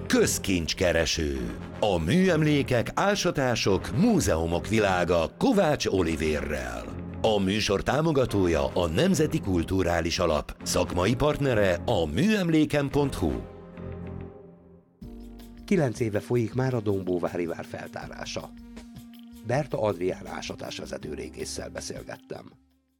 Közkincskereső. A műemlékek, ásatások, múzeumok világa Kovács Olivérrel. A műsor támogatója a Nemzeti Kulturális Alap, szakmai partnere a műemléken.hu. 9 éve folyik már a Dombóvári vár feltárása. Berta Adrián ásatásvezető régésszel beszélgettem.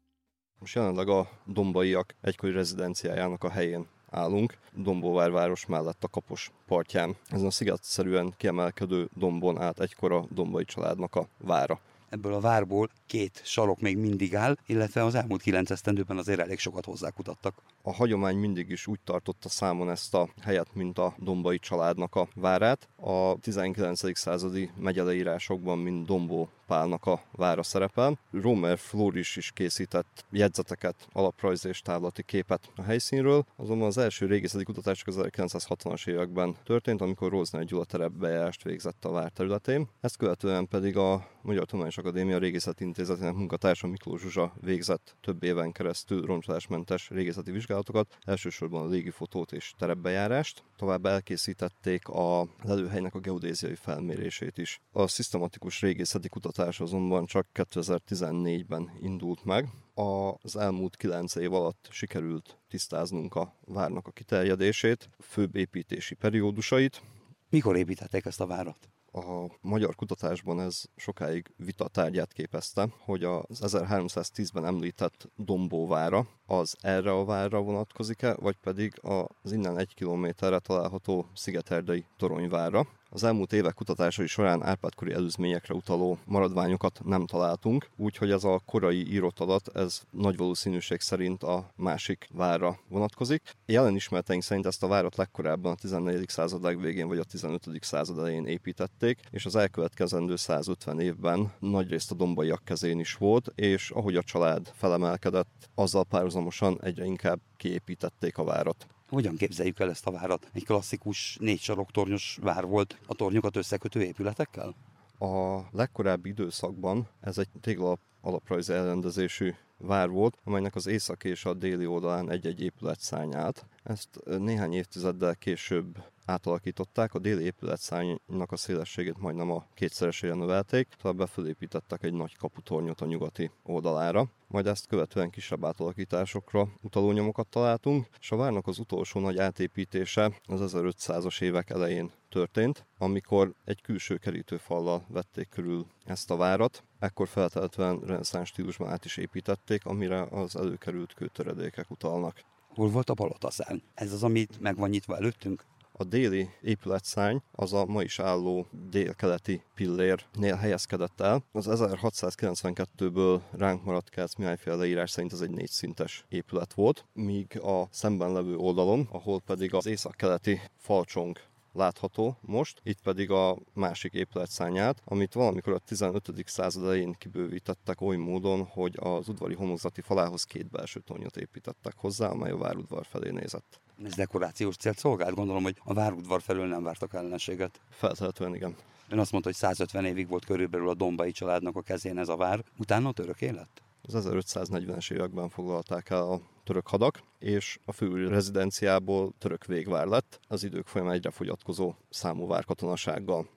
Most jelenleg a dombaiak egykori rezidenciájának a helyén állunk, Dombóvár város mellett a Kapos partján. Ezen a szigetszerűen kiemelkedő dombon állt egykor a Dombai családnak a vára. Ebből a várból 2 sarok még mindig áll, illetve az elmúlt 9 esztendőben azért elég sokat hozzákutattak. A hagyomány mindig is úgy tartotta számon ezt a helyet, mint a Dombai családnak a várát. A 19. századi megyeleírásokban mind Dombó Pálnak a vára szerepel. Romer Flóris is készített jegyzeteket, alaprajz és távlati képet a helyszínről, azonban az első régészeti kutatások az 1960-as években történt, amikor Rózsner Gyula terepbejárást végzett a vár területén. Ezt követően pedig a Magyar Tudományos Akadémia Régészeti Intézetének munkatársa Miklós Zsuzsa végzett több éven keresztül roncsolásmentes régészeti vizsgálatokat, elsősorban a légifotót és terepbejárást. Továbbá elkészítették a lelőhelynek a geodéziai felmérését is. A szisztematikus régészeti kutatás azonban csak 2014-ben indult meg. Az elmúlt 9 év alatt sikerült tisztáznunk a várnak a kiterjedését, főbb építési periódusait. Mikor építették ezt a várat? A magyar kutatásban ez sokáig vita tárgyát képezte, hogy az 1310-ben említett Dombó vára az erre a várra vonatkozik-e, vagy pedig az innen 1 kilométerre található Szigeterdei Toronyvárra. Az elmúlt évek kutatásai során Árpád-kori előzményekre utaló maradványokat nem találtunk, úgyhogy ez a korai írott adat, ez nagy valószínűség szerint a másik várra vonatkozik. Jelen ismereteink szerint ezt a várat legkorábban a 14. század legvégén vagy a 15. század elején építették, és az elkövetkezendő 150 évben nagyrészt a dombaiak kezén is volt, és ahogy a család felemelkedett, azzal párhuzamosan egyre inkább kiépítették a várat. Hogyan képzeljük el ezt a várat? Egy klasszikus 4 saroktornyos vár volt a tornyokat összekötő épületekkel? A legkorábbi időszakban ez egy téglalap alaprajzi elrendezésű vár volt, amelynek az északi és a déli oldalán egy-egy épületszárny állt. Ezt néhány évtizeddel később átalakították, a déli épületszárnynak a szélességét majdnem a 2-szeresére növelték, továbbá felépítettek egy nagy kaputornyot a nyugati oldalára. Majd ezt követően kisebb átalakításokra utaló nyomokat találtunk, és a várnak az utolsó nagy átépítése az 1500-as évek elején történt, amikor egy külső kerítőfallal vették körül ezt a várat. Ekkor feltehetően reneszánsz stílusban át is építették, amire az előkerült kőtöredékek utalnak. Hol volt a Balataszárny? Ez az, amit meg van nyitva előttünk? A déli épületszárny az a ma is álló délkeleti pillérnél helyezkedett el. Az 1692-ből ránk maradt Kerz Mihályféle leírás szerint ez egy 4 szintes épület volt, míg a szemben levő oldalon, ahol pedig az északkeleti falcsong látható most, itt pedig a másik épületszárnyát, amit valamikor a 15. század elején kibővítettek oly módon, hogy az udvari homlokzati falához 2 belső tornyot építettek hozzá, amely a várudvar felé nézett. Ez dekorációs célt szolgált? Gondolom, hogy a várudvar felől nem vártak ellenséget. Feltehetően igen. Ön azt mondta, hogy 150 évig volt körülbelül a Dombai családnak a kezén ez a vár. Utána ott örökké lett? Az 1540-es években foglalták el a török hadak, és a fő rezidenciából török végvár lett, az idők folyamán egyre fogyatkozó számú várkatonasággal.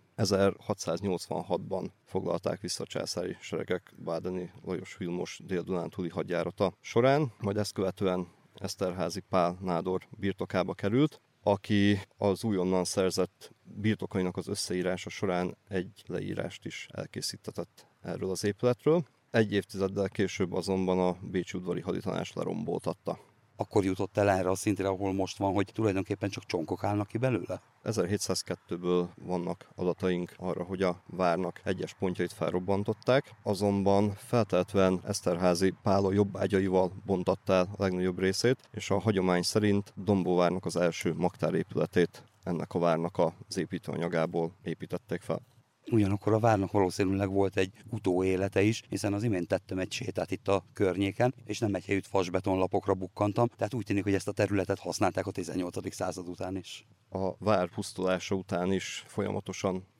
1686-ban foglalták vissza a császári seregek Bádeni Lajos Vilmos dél-dunántúli hadjárata során, majd ezt követően Eszterházy Pál nádor birtokába került, aki az újonnan szerzett birtokainak az összeírása során egy leírást is elkészítetett erről az épületről. Egy évtizeddel később azonban a bécsi udvari haditanács leromboltatta. Akkor jutott el erre a szintre, ahol most van, hogy tulajdonképpen csak csonkok állnak ki belőle? 1702-ből vannak adataink arra, hogy a várnak egyes pontjait felrobbantották, azonban feltehetően Eszterházy Pál jobbágyaival bontatta el a legnagyobb részét, és a hagyomány szerint Dombóvárnak az első magtárépületét ennek a várnak az építőanyagából építették fel. Ugyanakkor a várnak valószínűleg volt egy utóélete is, hiszen az imént tettem egy sétát itt a környéken, és nem egy helyütt fasbetonlapokra bukkantam, tehát úgy tűnik, hogy ezt a területet használták a 18. század után is. A vár pusztulása után is folyamatosan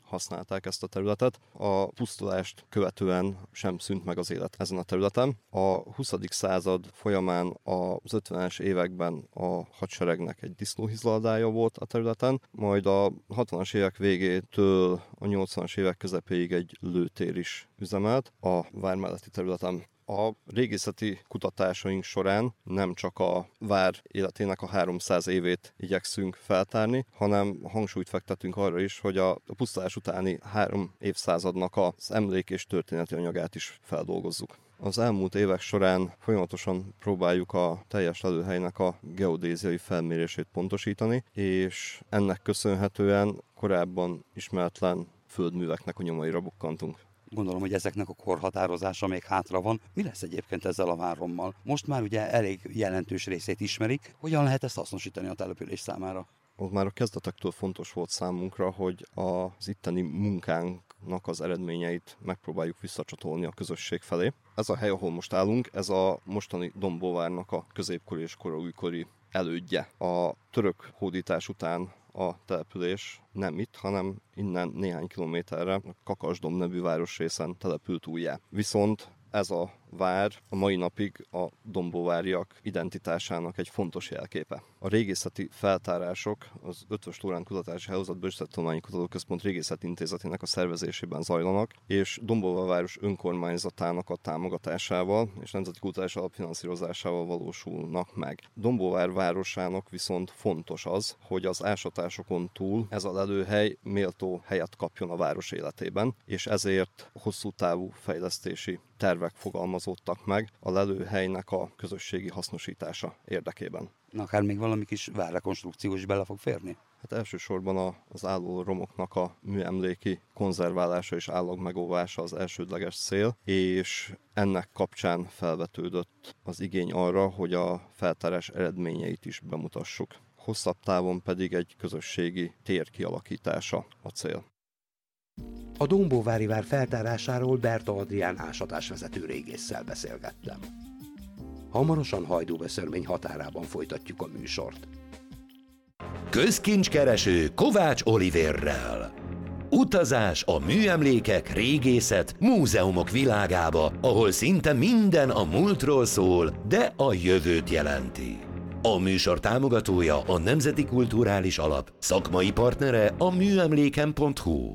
használták ezt a területet. A pusztulást követően sem szűnt meg az élet ezen a területen. A 20. század folyamán az 50-es években a hadseregnek egy disznóhizladája volt a területen, majd a 60-as évek végétől a 80-as évek közepéig egy lőtér is üzemelt a vár melletti területen. A régészeti kutatásaink során nem csak a vár életének a 300 évét igyekszünk feltárni, hanem hangsúlyt fektetünk arra is, hogy a pusztulás utáni 3 évszázadnak az emlék és történeti anyagát is feldolgozzuk. Az elmúlt évek során folyamatosan próbáljuk a teljes lelőhelynek a geodéziai felmérését pontosítani, és ennek köszönhetően korábban ismeretlen földműveknek a nyomaira bukkantunk. Gondolom, hogy ezeknek a korhatározása még hátra van. Mi lesz egyébként ezzel a várommal? Most már ugye elég jelentős részét ismerik. Hogyan lehet ezt hasznosítani a település számára? Ott már a kezdetektől fontos volt számunkra, hogy az itteni munkánknak az eredményeit megpróbáljuk visszacsatolni a közösség felé. Ez a hely, ahol most állunk, ez a mostani Dombóvárnak a középkori és koraújkori elődje. A török hódítás után a település nem itt, hanem innen néhány kilométerre a Kakasdom nevű városrészen települt újjá. Viszont ez a vár a mai napig a dombóváriak identitásának egy fontos jelképe. A régészeti feltárások az Eötvös Loránd Kutatási Hálózat Bölcsészettudományi Kutatóközpont Régészeti Intézetének a szervezésében zajlanak, és Dombóvár város önkormányzatának a támogatásával és Nemzeti Kulturális Alapfinanszírozásával valósulnak meg. Dombóvár városának viszont fontos az, hogy az ásatásokon túl ez a lelőhely méltó helyet kapjon a város életében, és ezért hosszú távú fejlesztési tervek fogalmazódtak meg a lelőhelynek a közösségi hasznosítása érdekében. Akár még valami kis várrekonstrukció is bele fog férni? Hát elsősorban az álló romoknak a műemléki konzerválása és állagmegóvása az elsődleges cél, és ennek kapcsán felvetődött az igény arra, hogy a feltárás eredményeit is bemutassuk. Hosszabb távon pedig egy közösségi tér kialakítása a cél. A Dombóvári vár feltárásáról Berta Adrián ásatásvezető régésszel beszélgettem. Hamarosan Hajdúböszörmény határában folytatjuk a műsort. Közkincskereső Kovács Olivérrel. Utazás a műemlékek, régészet, múzeumok világába, ahol szinte minden a múltról szól, de a jövőt jelenti. A műsor támogatója a Nemzeti Kulturális Alap, szakmai partnere a műemléken.hu.